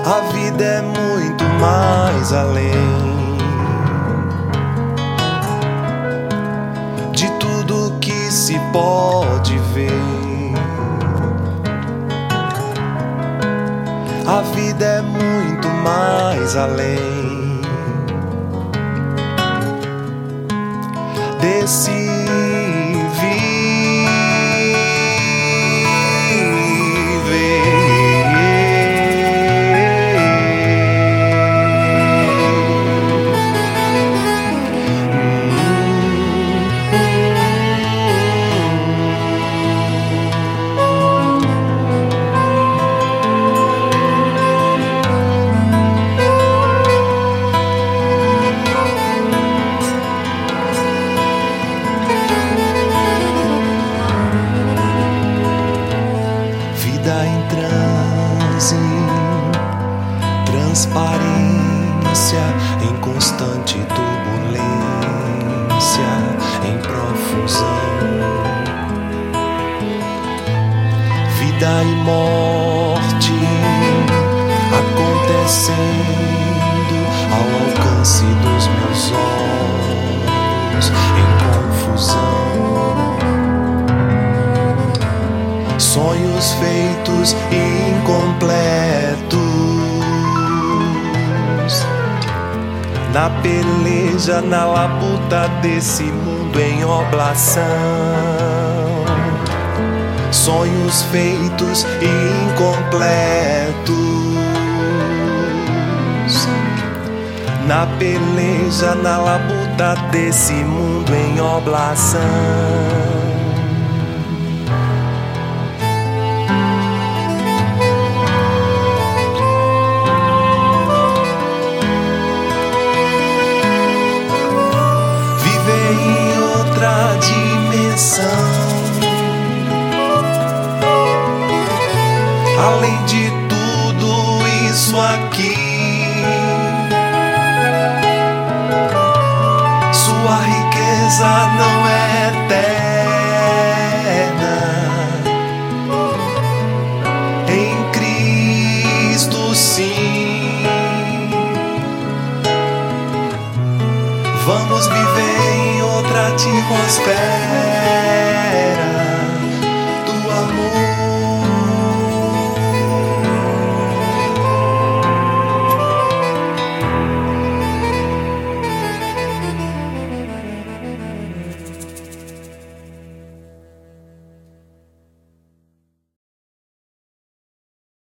A vida é muito mais além de tudo que se pode ver. A vida é muito mais além desse em transe, transparência em constante turbulência, em profusão. Vida e morte acontecendo ao alcance dos meus olhos, em confusão. Sonhos feitos e incompletos, na peleja, na labuta desse mundo em oblação. Sonhos feitos e incompletos, na peleja, na labuta desse mundo em oblação. Além de tudo isso aqui, sua riqueza não é eterna. Em Cristo sim, vamos viver em outra atmosfera.